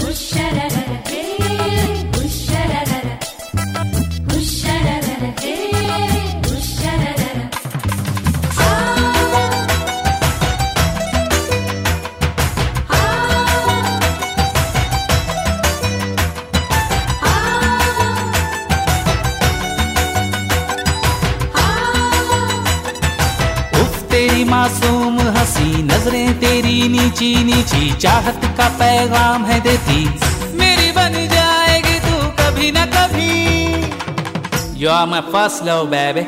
तेरी मासूम हंसी नजरें तेरी नीची नीची चाहत का पैगाम है देती, मेरी बन जाएगी तू कभी ना कभी। You are my first love baby।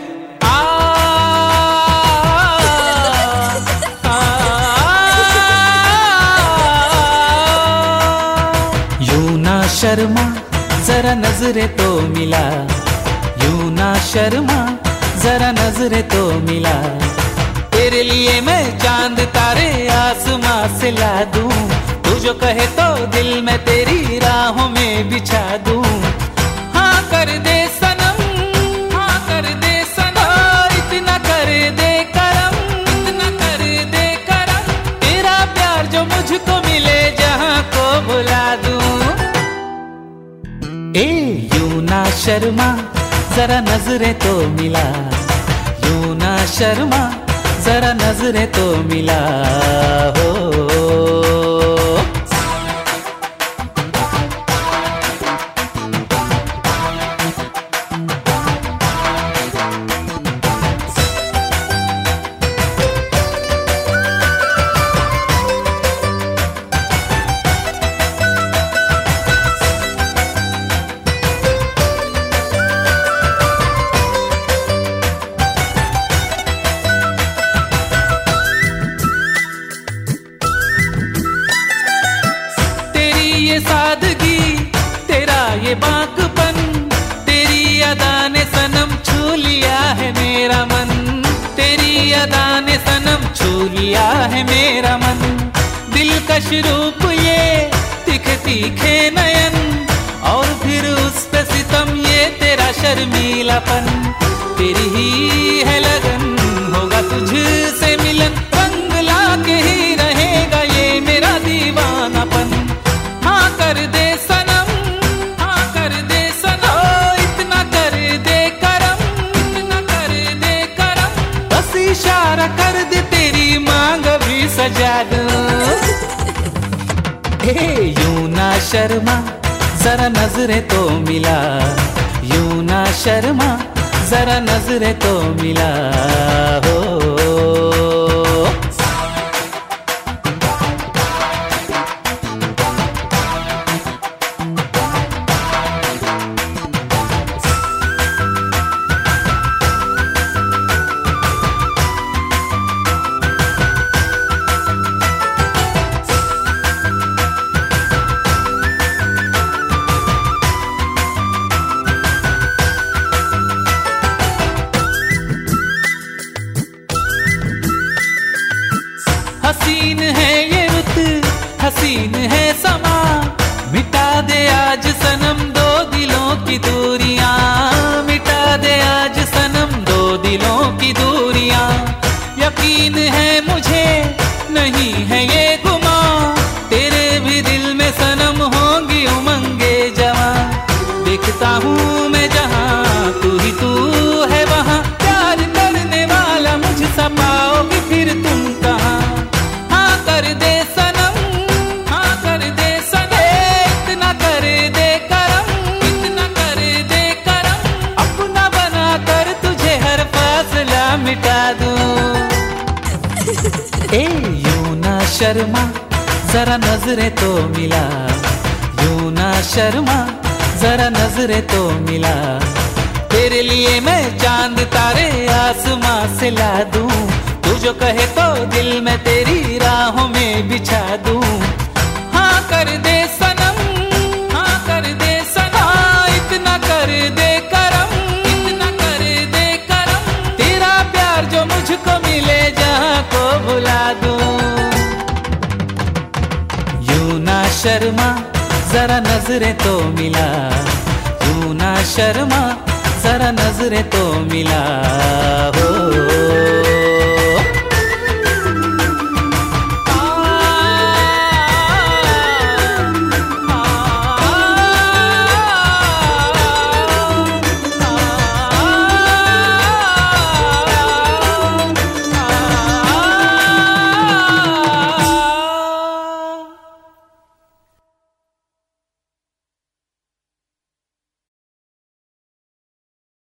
यूं ना शर्मा जरा नजरे तो मिला, यूं ना शर्मा जरा नजरे तो मिला। तेरे लिए मैं चांद तारे आसमां से ला दूं, तू जो कहे तो दिल में तेरी राहों में बिछा दूं। हाँ कर दे सनम, हाँ कर दे सनम, इतना कर दे करम, इतना कर दे करम। तेरा प्यार जो मुझको मिले जहां को भुला दूं। यूं ना शर्मा जरा नजरे तो मिला, यूं ना शर्मा जरा नजरे तो मिला हो। ये सादगी तेरा ये बाकपन, तेरी अदा ने सनम छू लिया है मेरा मन, तेरी अदा ने सनम छू लिया है मेरा मन। दिलकश रूप ये तीखे तीखे नयन, और फिर उस पे सितम ये तेरा शर्मीलापन। तेरी ही है लगन होगा तुझसे मिलन, रंग लाके ही रहेगा ये मेरा दीवानापन। हाँ कर दे सनम, हाँ कर दे सनम, इतना कर दे करम, इतना कर दे करम। बस इशारा कर दे तेरी मांग भी सजा दूं। यूं ना शर्मा जरा नजरे तो मिला, यूं ना शर्मा जरा नजरे तो मिला हो। हसीन है ये रुत, हसीन है समा, मिटा दे आज सनम दो दिलों की दूरियां, मिटा दे आज सनम दो दिलों की दूरियां। यकीन है मुझे नहीं है ये गुमा, तेरे भी दिल में सनम होंगी उमंगे जवां। देखता हूँ मैं जहाँ तू ही तू है वहाँ, प्यार करने वाला मुझसे पाओगे फिर तुम कहाँ। कर दे सनम, हाँ कर दे सनम, इतना कर दे करम, इतना कर दे करम। अपना बना कर तुझे हर फासला मिटा दूं। यूं ना शर्मा जरा नजरे तो मिला, यूं ना शर्मा जरा नजरे तो मिला। तेरे लिए मैं चांद तारे आसमां से ला दूं, तू जो कहे तो दिल में तेरी राहों में बिछा दूं। हाँ कर दे सनम, हाँ कर दे सनम, इतना कर दे करम, इतना कर दे करम। तेरा प्यार जो मुझको मिले जहाँ को भुला दूं। यूं ना शर्मा जरा नजरे तो मिला, यूं ना शर्मा जरा नजरे तो मिला हो।